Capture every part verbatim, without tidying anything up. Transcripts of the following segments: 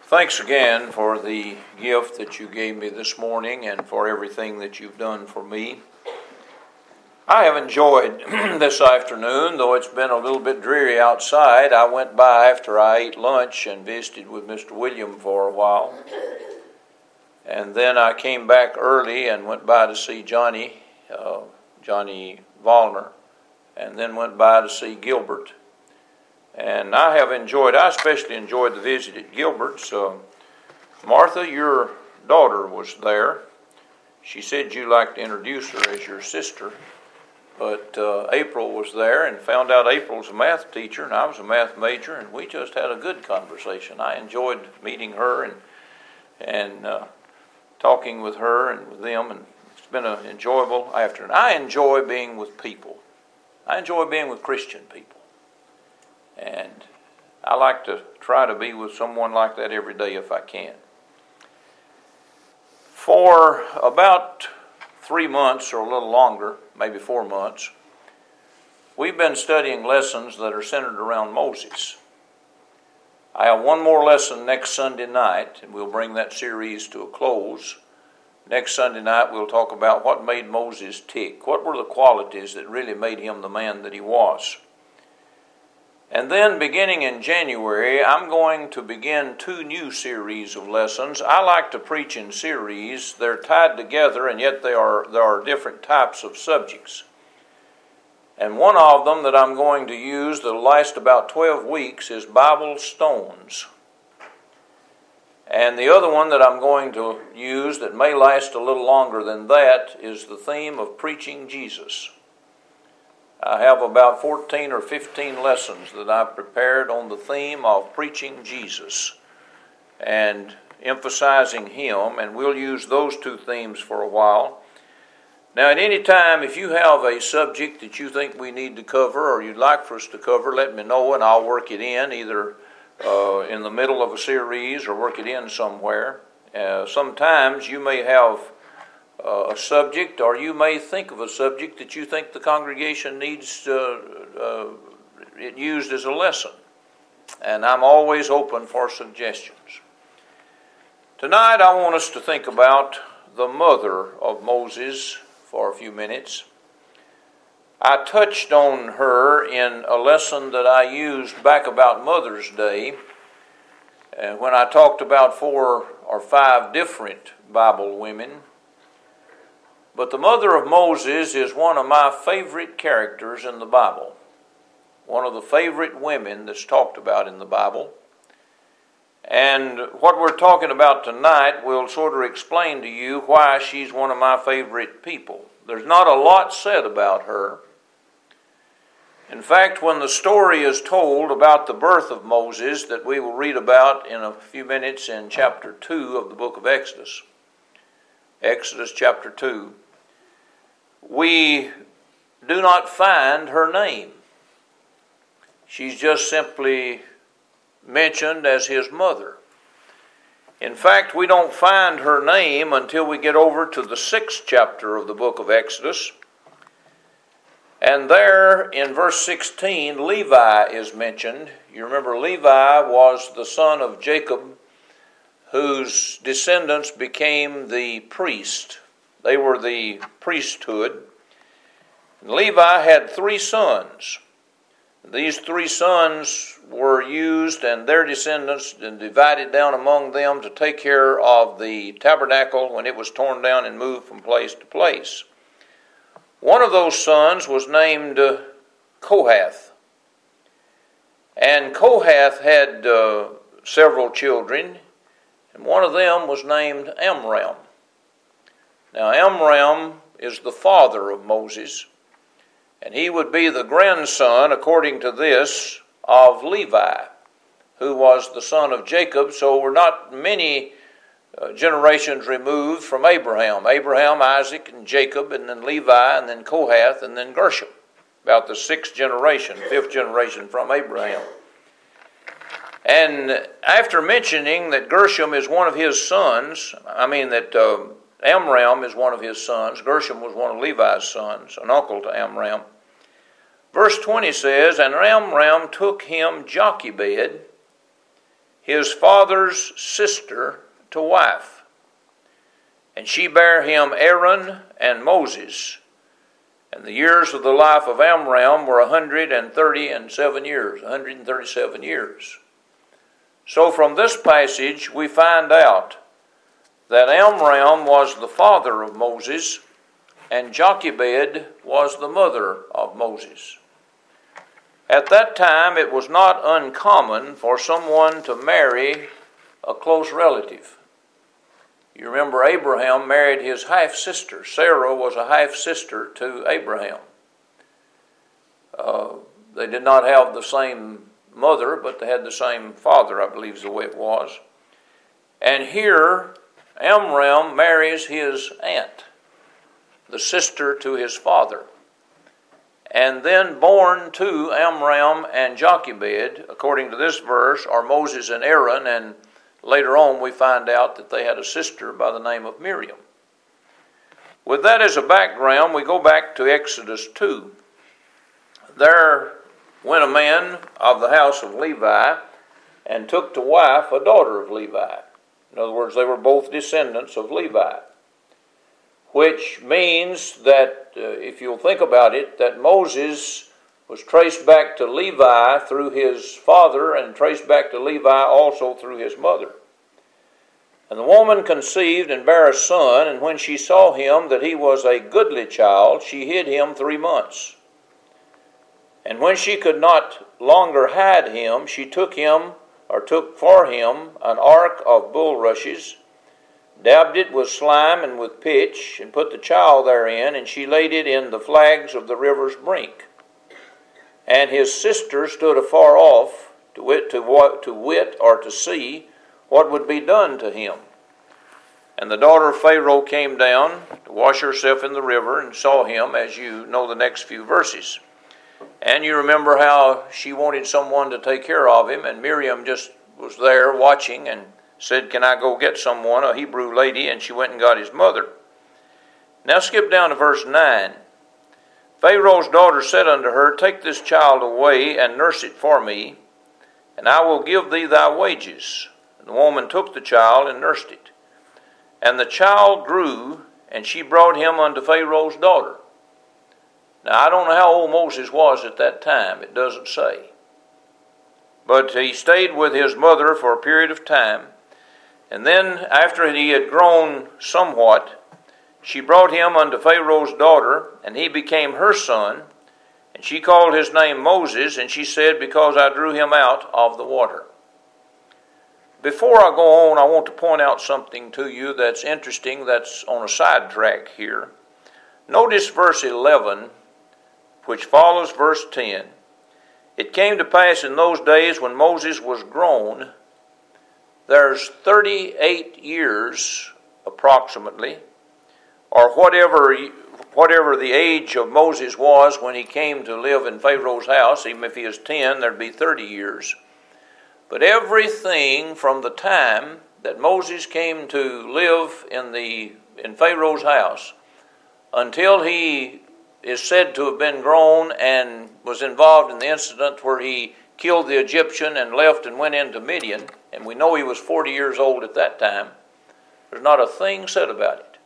Thanks again for the gift that you gave me this morning and for everything that you've done for me. I have enjoyed this afternoon, though it's been a little bit dreary outside. I went by after I ate lunch and visited with Mister William for a while. And then I came back early and went by to see Johnny, uh, Johnny Vollner, and then went by to see Gilbert. And I have enjoyed, I especially enjoyed the visit at Gilbert's. Uh, Martha, your daughter, was there. She said you'd like to introduce her as your sister. But uh, April was there, and found out April's a math teacher, and I was a math major, and we just had a good conversation. I enjoyed meeting her and and uh, talking with her and with them, and it's been an enjoyable afternoon. I enjoy being with people. I enjoy being with Christian people. And I like to try to be with someone like that every day if I can. For about three months or a little longer, maybe four months, we've been studying lessons that are centered around Moses. I have one more lesson next Sunday night, and we'll bring that series to a close. Next Sunday night, we'll talk about what made Moses tick. What were the qualities that really made him the man that he was? And then beginning in January, I'm going to begin two new series of lessons. I like to preach in series. They're tied together, and yet they are there are different types of subjects. And one of them that I'm going to use that'll last about twelve weeks is Bible Stones. And the other one that I'm going to use that may last a little longer than that is the theme of Preaching Jesus. I have about fourteen or fifteen lessons that I've prepared on the theme of preaching Jesus and emphasizing Him, and we'll use those two themes for a while. Now, at any time, if you have a subject that you think we need to cover or you'd like for us to cover, let me know, and I'll work it in either uh, in the middle of a series or work it in somewhere. Uh, sometimes you may have Uh, a subject, or you may think of a subject that you think the congregation needs uh, uh, it used as a lesson. And I'm always open for suggestions. Tonight I want us to think about the mother of Moses for a few minutes. I touched on her in a lesson that I used back about Mother's Day, uh, when I talked about four or five different Bible women. But the mother of Moses is one of my favorite characters in the Bible. One of the favorite women that's talked about in the Bible. And what we're talking about tonight will sort of explain to you why she's one of my favorite people. There's not a lot said about her. In fact, when the story is told about the birth of Moses that we will read about in a few minutes in chapter two of the book of Exodus, Exodus chapter two, we do not find her name. She's just simply mentioned as his mother. In fact, we don't find her name until we get over to the sixth chapter of the book of Exodus. And there in verse sixteen, Levi is mentioned. You remember Levi was the son of Jacob, whose descendants became the priest. They were the priesthood. And Levi had three sons. These three sons were used, and their descendants, and divided down among them to take care of the tabernacle when it was torn down and moved from place to place. One of those sons was named uh, Kohath. And Kohath had uh, several children, and one of them was named Amram. Now, Amram is the father of Moses, and he would be the grandson, according to this, of Levi, who was the son of Jacob. So we're not many uh, generations removed from Abraham. Abraham, Isaac, and Jacob, and then Levi, and then Kohath, and then Gershom. About the sixth generation, fifth generation from Abraham. And after mentioning that Gershom is one of his sons, I mean that uh, Amram is one of his sons, Gershom was one of Levi's sons, an uncle to Amram. Verse twenty says, and Amram took him Jochebed, his father's sister to wife. And she bare him Aaron and Moses. And the years of the life of Amram were a hundred and thirty and seven years, one hundred and thirty-seven years. So from this passage we find out that Amram was the father of Moses, and Jochebed was the mother of Moses. At that time, it was not uncommon for someone to marry a close relative. You remember Abraham married his half-sister. Sarah was a half-sister to Abraham. Uh, they did not have the same mother, but they had the same father, I believe is the way it was. And here, Amram marries his aunt, the sister to his father. And then born to Amram and Jochebed, according to this verse, are Moses and Aaron, and later on we find out that they had a sister by the name of Miriam. With that as a background, we go back to Exodus two. There went a man of the house of Levi and took to wife a daughter of Levi. In other words, they were both descendants of Levi. Which means that, uh, if you'll think about it, that Moses was traced back to Levi through his father and traced back to Levi also through his mother. And the woman conceived and bare a son, and when she saw him that he was a goodly child, she hid him three months. And when she could not longer hide him, she took him, or took for him, an ark of bulrushes, dabbed it with slime and with pitch, and put the child therein, and she laid it in the flags of the river's brink. And his sister stood afar off, to wit, to, to wit or to see what would be done to him. And the daughter of Pharaoh came down to wash herself in the river, and saw him, as you know the next few verses. And you remember how she wanted someone to take care of him, and Miriam just was there watching, and said, "Can I go get someone, a Hebrew lady?" And she went and got his mother. Now skip down to verse nine. Pharaoh's daughter said unto her, "Take this child away, and nurse it for me, and I will give thee thy wages." And the woman took the child and nursed it. And the child grew, and she brought him unto Pharaoh's daughter. Now I don't know how old Moses was at that time, it doesn't say. But he stayed with his mother for a period of time. And then, after he had grown somewhat, she brought him unto Pharaoh's daughter, and he became her son. And she called his name Moses, and she said, "Because I drew him out of the water." Before I go on, I want to point out something to you that's interesting, that's on a sidetrack here. Notice verse eleven, which follows verse ten. It came to pass in those days when Moses was grown. There's thirty-eight years approximately, or whatever whatever the age of Moses was when he came to live in Pharaoh's house. Even if he is ten, there'd be thirty years. But everything from the time that Moses came to live in the in Pharaoh's house until he is said to have been grown and was involved in the incident where he killed the Egyptian and left and went into Midian, and we know he was forty years old at that time, there's not a thing said about it.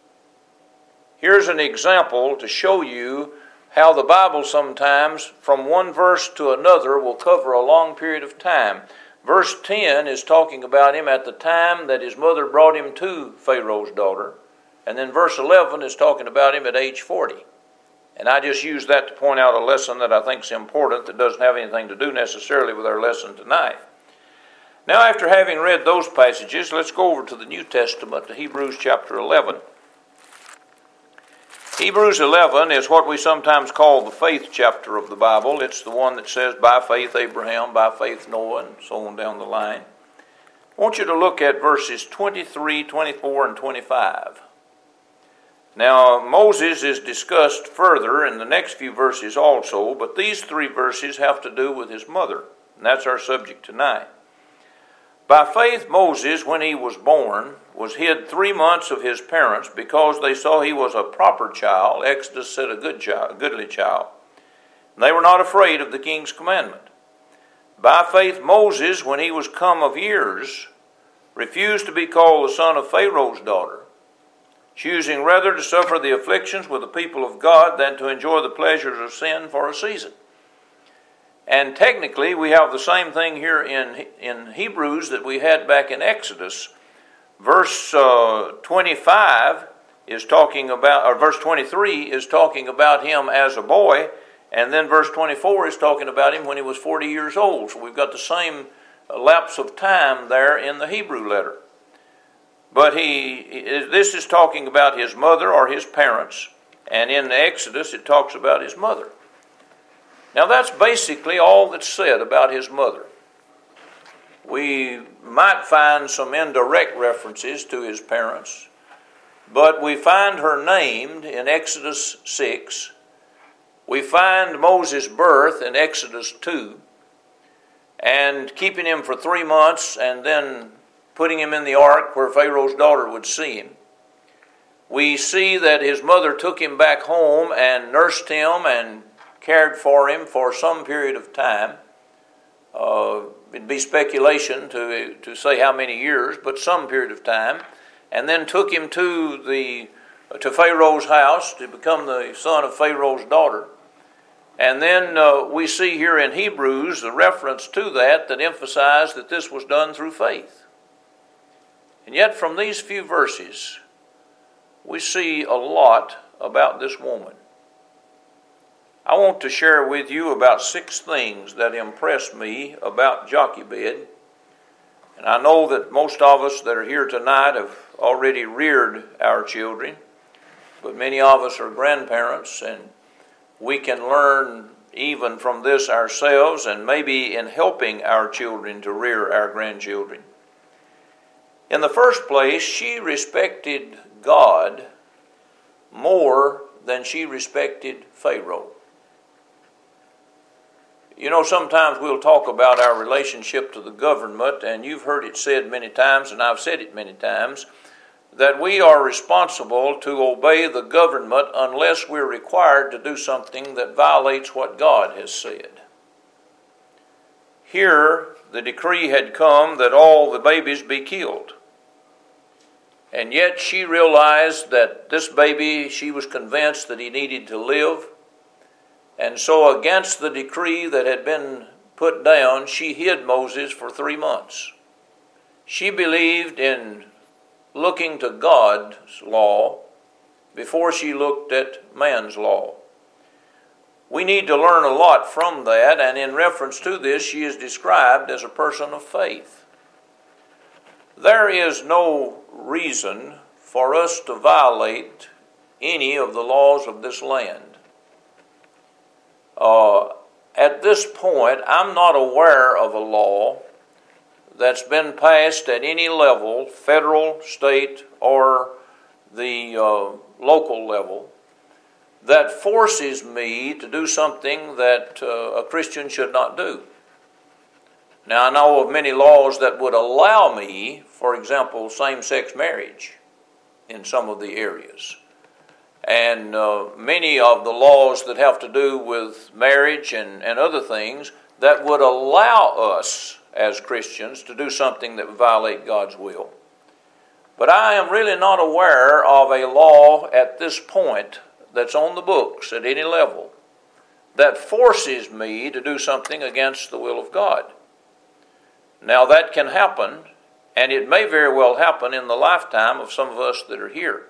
Here's an example to show you how the Bible sometimes, from one verse to another, will cover a long period of time. Verse ten is talking about him at the time that his mother brought him to Pharaoh's daughter, and then verse eleven is talking about him at age forty. And I just use that to point out a lesson that I think is important that doesn't have anything to do necessarily with our lesson tonight. Now, after having read those passages, let's go over to the New Testament, to Hebrews chapter eleven. Hebrews eleven is what we sometimes call the faith chapter of the Bible. It's the one that says, by faith Abraham, by faith Noah, and so on down the line. I want you to look at verses twenty-three, twenty-four, and twenty-five. Now, Moses is discussed further in the next few verses also, but these three verses have to do with his mother, and that's our subject tonight. By faith Moses, when he was born, was hid three months of his parents because they saw he was a proper child. Exodus said a good child, a goodly child. And they were not afraid of the king's commandment. By faith Moses, when he was come of years, refused to be called the son of Pharaoh's daughter, choosing rather to suffer the afflictions with the people of God than to enjoy the pleasures of sin for a season. And technically, we have the same thing here in, in Hebrews that we had back in Exodus. Verse uh, twenty-five is talking about, or verse twenty-three is talking about him as a boy, and then verse twenty-four is talking about him when he was forty years old. So we've got the same lapse of time there in the Hebrew letter. But he, this is talking about his mother or his parents, and in the Exodus it talks about his mother. Now that's basically all that's said about his mother. We might find some indirect references to his parents, but we find her named in Exodus six. We find Moses' birth in Exodus two, and keeping him for three months and then putting him in the ark where Pharaoh's daughter would see him. We see that his mother took him back home and nursed him and cared for him for some period of time. Uh, it'd be speculation to, to say how many years, but some period of time. And then took him to the to Pharaoh's house to become the son of Pharaoh's daughter. And then uh, we see here in Hebrews a reference to that that emphasized that this was done through faith. And yet from these few verses, we see a lot about this woman. I want to share with you about six things that impressed me about Jochebed. And I know that most of us that are here tonight have already reared our children, but many of us are grandparents, and we can learn even from this ourselves and maybe in helping our children to rear our grandchildren. In the first place, she respected God more than she respected Pharaoh. You know, sometimes we'll talk about our relationship to the government, and you've heard it said many times, and I've said it many times, that we are responsible to obey the government unless we're required to do something that violates what God has said. Here, the decree had come that all the babies be killed. And yet she realized that this baby, she was convinced that he needed to live. And so against the decree that had been put down, she hid Moses for three months. She believed in looking to God's law before she looked at man's law. We need to learn a lot from that, and in reference to this, she is described as a person of faith. There is no reason for us to violate any of the laws of this land. Uh, at this point, I'm not aware of a law that's been passed at any level, federal, state, or the uh, local level, that forces me to do something that uh, a Christian should not do. Now, I know of many laws that would allow me, for example, same-sex marriage in some of the areas. And uh, many of the laws that have to do with marriage and, and other things that would allow us as Christians to do something that would violate God's will. But I am really not aware of a law at this point that's on the books at any level that forces me to do something against the will of God. Now that can happen, and it may very well happen in the lifetime of some of us that are here.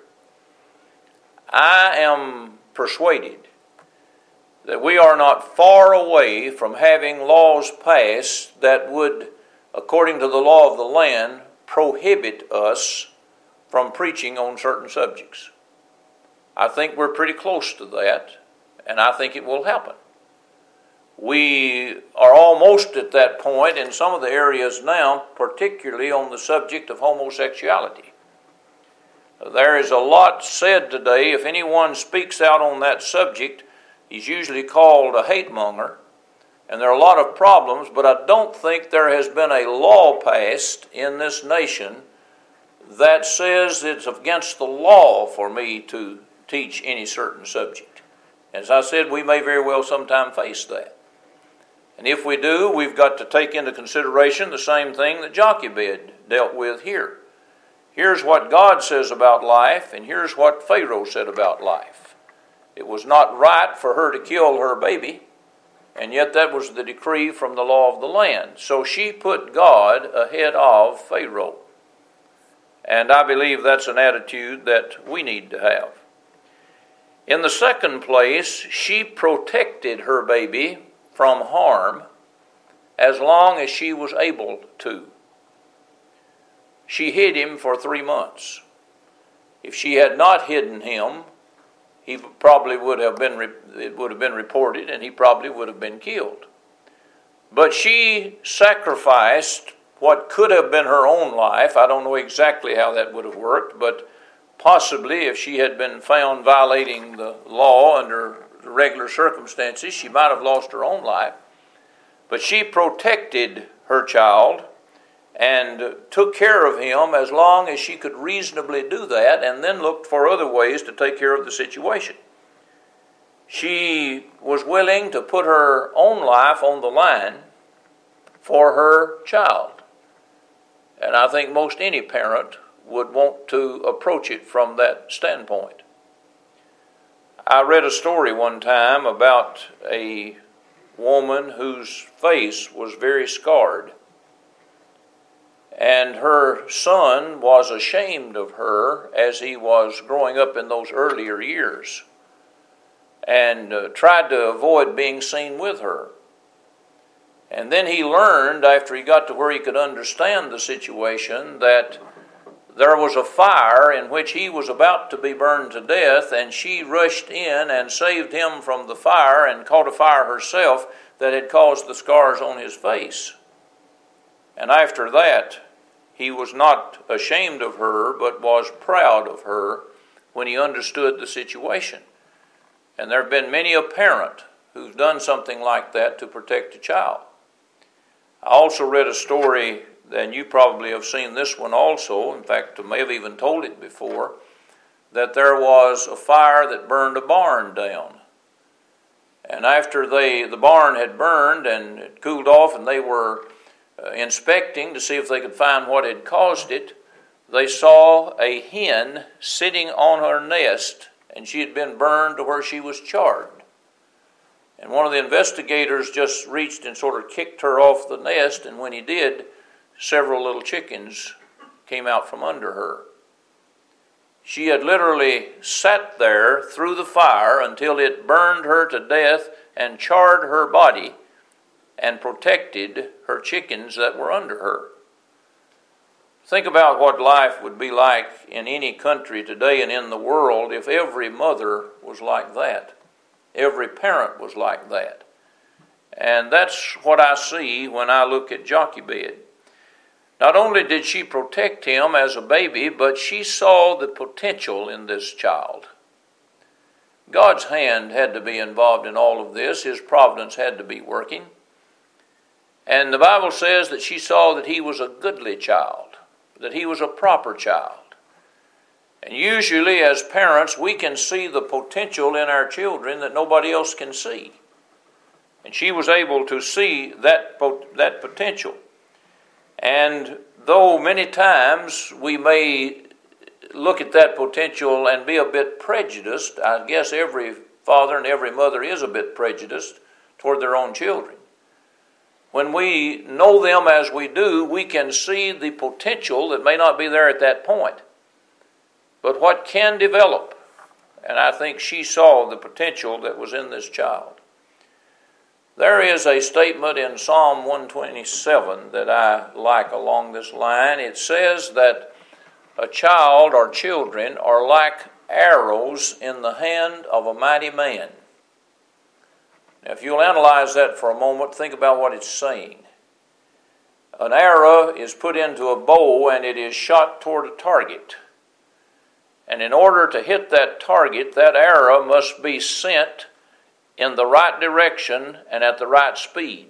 I am persuaded that we are not far away from having laws passed that would, according to the law of the land, prohibit us from preaching on certain subjects. I think we're pretty close to that, and I think it will happen. We are almost at that point in some of the areas now, particularly on the subject of homosexuality. There is a lot said today. If anyone speaks out on that subject, he's usually called a hate monger, and there are a lot of problems, but I don't think there has been a law passed in this nation that says it's against the law for me to teach any certain subject. As I said, we may very well sometime face that. And if we do, we've got to take into consideration the same thing that Jochebed dealt with here. Here's what God says about life, and here's what Pharaoh said about life. It was not right for her to kill her baby, and yet that was the decree from the law of the land. So she put God ahead of Pharaoh. And I believe that's an attitude that we need to have. In the second place, she protected her baby from harm as long as she was able to. She hid him for three months. If she had not hidden him, he probably would have been, it would have been reported, and he probably would have been killed. But she sacrificed what could have been her own life. I don't know exactly how that would have worked, but possibly if she had been found violating the law under regular circumstances, she might have lost her own life. But she protected her child and took care of him as long as she could reasonably do that, and then looked for other ways to take care of the situation. She was willing to put her own life on the line for her child. And I think most any parent would want to approach it from that standpoint. I read a story one time about a woman whose face was very scarred. And her son was ashamed of her as he was growing up in those earlier years, and uh, tried to avoid being seen with her. And then he learned, after he got to where he could understand the situation, that there was a fire in which he was about to be burned to death, and she rushed in and saved him from the fire and caught a fire herself that had caused the scars on his face. And after that, he was not ashamed of her, but was proud of her when he understood the situation. And there have been many a parent who's done something like that to protect a child. I also read a story, and you probably have seen this one also. In fact, I may have even told it before, that there was a fire that burned a barn down. And after they, the barn had burned and it cooled off, and they were uh, inspecting to see if they could find what had caused it, they saw a hen sitting on her nest, and she had been burned to where she was charred. And one of the investigators just reached and sort of kicked her off the nest, and when he did, several little chickens came out from under her. She had literally sat there through the fire until it burned her to death and charred her body and protected her chickens that were under her. Think about what life would be like in any country today and in the world if every mother was like that. Every parent was like that. And that's what I see when I look at Jochebed. Not only did she protect him as a baby, but she saw the potential in this child. God's hand had to be involved in all of this. His providence had to be working. And the Bible says that she saw that he was a goodly child, that he was a proper child. And usually as parents, we can see the potential in our children that nobody else can see. And she was able to see that, that potential. And though many times we may look at that potential and be a bit prejudiced, I guess every father and every mother is a bit prejudiced toward their own children. When we know them as we do, we can see the potential that may not be there at that point, but what can develop. And I think she saw the potential that was in this child. There is a statement in Psalm one twenty-seven that I like along this line. It says that a child or children are like arrows in the hand of a mighty man. Now, if you'll analyze that for a moment, think about what it's saying. An arrow is put into a bow and it is shot toward a target. And in order to hit that target, that arrow must be sent in the right direction and at the right speed.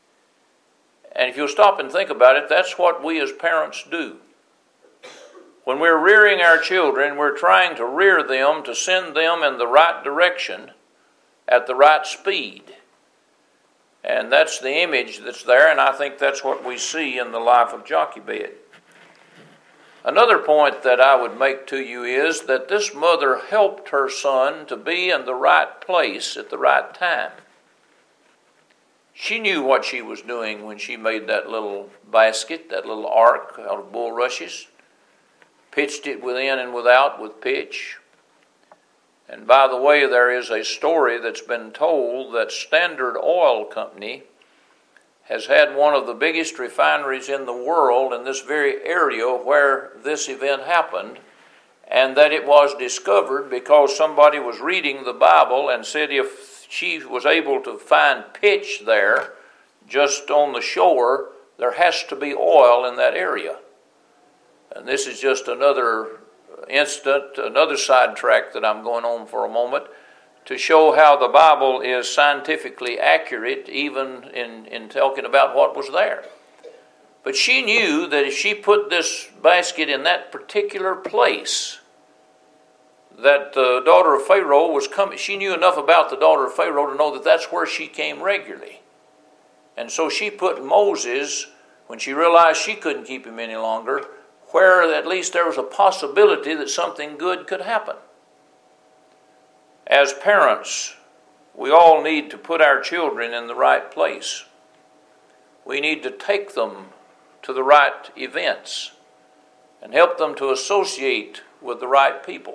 And if you'll stop and think about it, that's what we as parents do. When we're rearing our children, we're trying to rear them to send them in the right direction at the right speed. And that's the image that's there, and I think that's what we see in the life of Jochebed. Another point that I would make to you is that this mother helped her son to be in the right place at the right time. She knew what she was doing when she made that little basket, that little ark out of bulrushes, pitched it within and without with pitch. And by the way, there is a story that's been told that Standard Oil Company has had one of the biggest refineries in the world in this very area where this event happened, and that it was discovered because somebody was reading the Bible and said if she was able to find pitch there just on the shore, there has to be oil in that area. And this is just another incident, another sidetrack that I'm going on for a moment, to show how the Bible is scientifically accurate even in, in talking about what was there. But she knew that if she put this basket in that particular place, that the daughter of Pharaoh was coming. She knew enough about the daughter of Pharaoh to know that that's where she came regularly. And so she put Moses, when she realized she couldn't keep him any longer, where at least there was a possibility that something good could happen. As parents, we all need to put our children in the right place. We need to take them to the right events and help them to associate with the right people.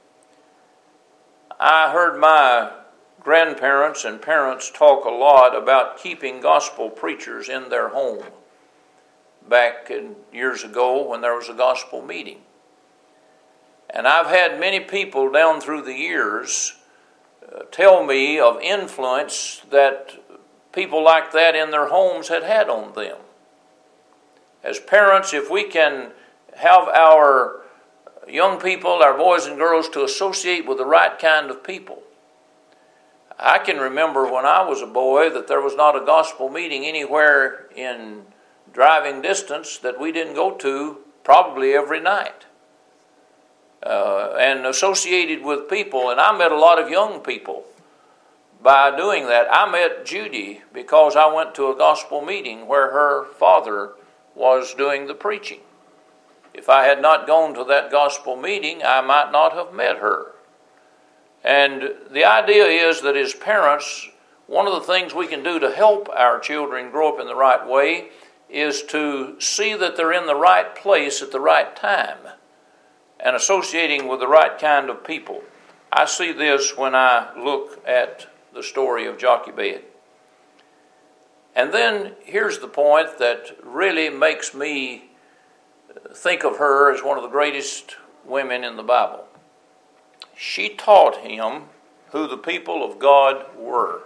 I heard my grandparents and parents talk a lot about keeping gospel preachers in their home back in years ago when there was a gospel meeting. And I've had many people down through the years uh, tell me of influence that people like that in their homes had had on them. As parents, if we can have our young people, our boys and girls, to associate with the right kind of people. I can remember when I was a boy that there was not a gospel meeting anywhere in driving distance that we didn't go to probably every night. Uh, and associated with people, and I met a lot of young people by doing that. I met Judy because I went to a gospel meeting where her father was doing the preaching. If I had not gone to that gospel meeting, I might not have met her. And the idea is that as parents, one of the things we can do to help our children grow up in the right way is to see that they're in the right place at the right time and associating with the right kind of people. I see this when I look at the story of Jochebed. And then here's the point that really makes me think of her as one of the greatest women in the Bible. She taught him who the people of God were.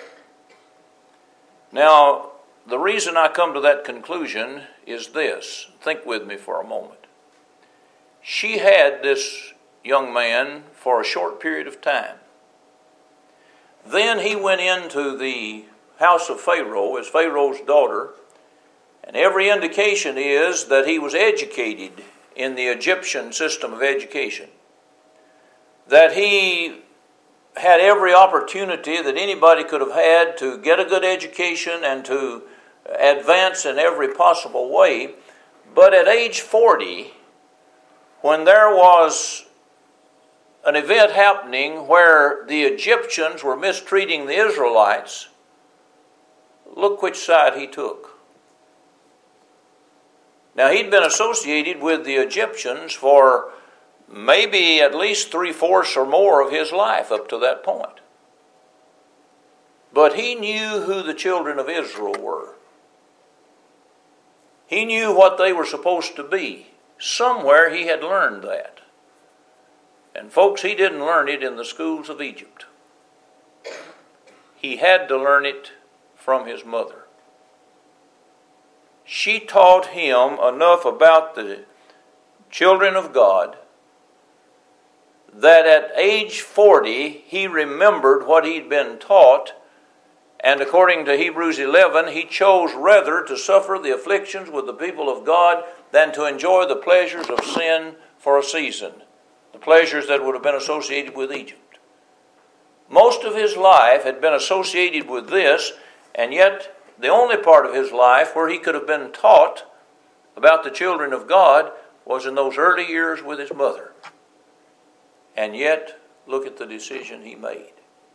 Now, the reason I come to that conclusion is this. Think with me for a moment. She had this young man for a short period of time. Then he went into the house of Pharaoh as Pharaoh's daughter, and every indication is that he was educated in the Egyptian system of education. That he had every opportunity that anybody could have had to get a good education and to advance in every possible way. But at age forty, when there was an event happening where the Egyptians were mistreating the Israelites, look which side he took. Now, he'd been associated with the Egyptians for maybe at least three-fourths or more of his life up to that point. But he knew who the children of Israel were. He knew what they were supposed to be. Somewhere he had learned that. And folks, he didn't learn it in the schools of Egypt. He had to learn it from his mother. She taught him enough about the children of God that at age forty he remembered what he'd been taught, and according to Hebrews eleven, he chose rather to suffer the afflictions with the people of God than to enjoy the pleasures of sin for a season, the pleasures that would have been associated with Egypt. Most of his life had been associated with this, And yet, the only part of his life where he could have been taught about the children of God was in those early years with his mother. And yet, look at the decision he made.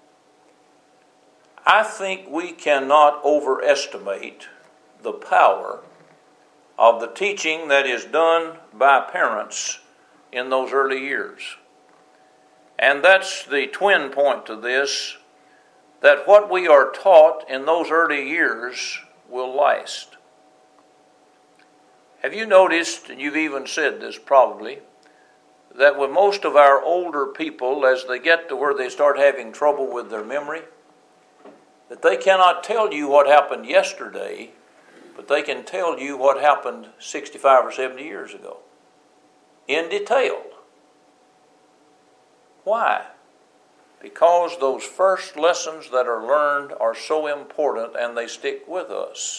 I think we cannot overestimate the power of the teaching that is done by parents in those early years. And that's the twin point to this, that what we are taught in those early years will last. Have you noticed, and you've even said this probably, that with most of our older people, as they get to where they start having trouble with their memory, that they cannot tell you what happened yesterday, but they can tell you what happened sixty-five or seventy years ago in detail. Why? Because those first lessons that are learned are so important and they stick with us.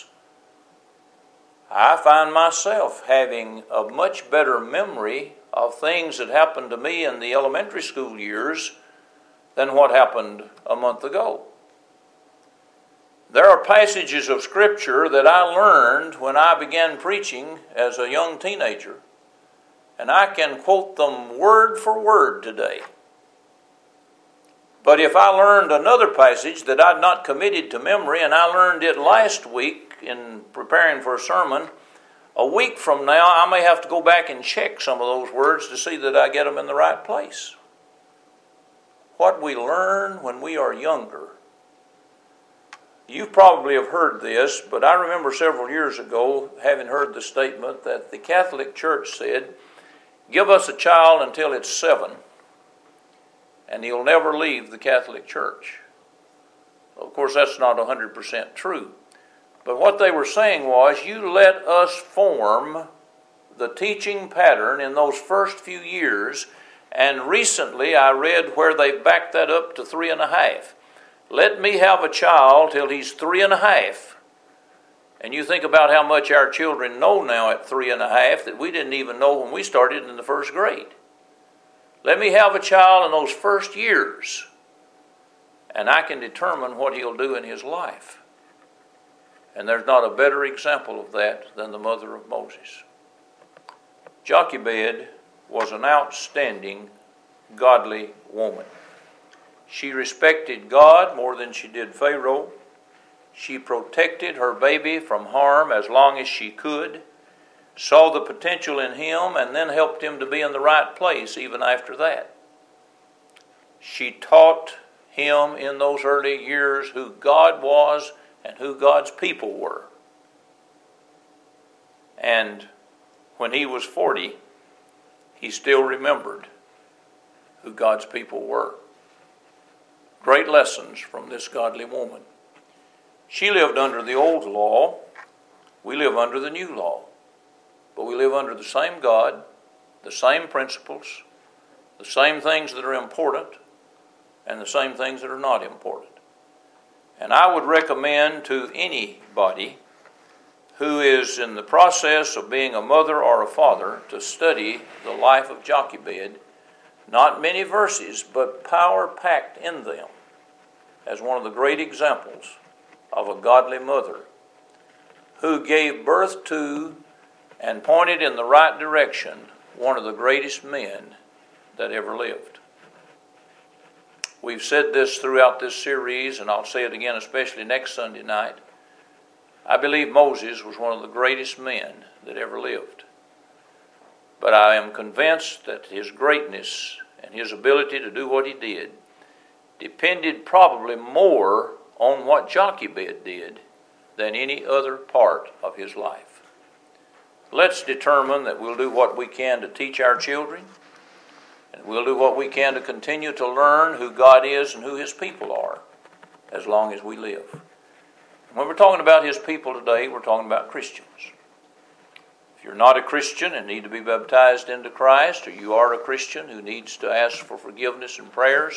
I find myself having a much better memory of things that happened to me in the elementary school years than what happened a month ago. There are passages of Scripture that I learned when I began preaching as a young teenager, and I can quote them word for word today. But if I learned another passage that I'd not committed to memory, and I learned it last week in preparing for a sermon, a week from now I may have to go back and check some of those words to see that I get them in the right place. What we learn when we are younger. You probably have heard this, but I remember several years ago having heard the statement that the Catholic Church said, give us a child until it's seven, and he'll never leave the Catholic Church. Of course, that's not one hundred percent true. But what they were saying was, you let us form the teaching pattern in those first few years, and recently I read where they backed that up to three and a half. Let me have a child till he's three and a half. And you think about how much our children know now at three and a half that we didn't even know when we started in the first grade. Let me have a child in those first years, and I can determine what he'll do in his life. And there's not a better example of that than the mother of Moses. Jochebed was an outstanding, godly woman. She respected God more than she did Pharaoh. She protected her baby from harm as long as she could, saw the potential in him, and then helped him to be in the right place even after that. She taught him in those early years who God was and who God's people were. And when he was forty, he still remembered who God's people were. Great lessons from this godly woman. She lived under the old law. We live under the new law. But we live under the same God, the same principles, the same things that are important, and the same things that are not important. And I would recommend to anybody who is in the process of being a mother or a father to study the life of Jochebed, not many verses, but power packed in them, as one of the great examples of a godly mother who gave birth to and pointed in the right direction one of the greatest men that ever lived. We've said this throughout this series, and I'll say it again, especially next Sunday night. I believe Moses was one of the greatest men that ever lived. But I am convinced that his greatness and his ability to do what he did depended probably more on what Jochebed did than any other part of his life. Let's determine that we'll do what we can to teach our children, and we'll do what we can to continue to learn who God is and who his people are as long as we live. When we're talking about his people today, we're talking about Christians. If you're not a Christian and need to be baptized into Christ, or you are a Christian who needs to ask for forgiveness and prayers,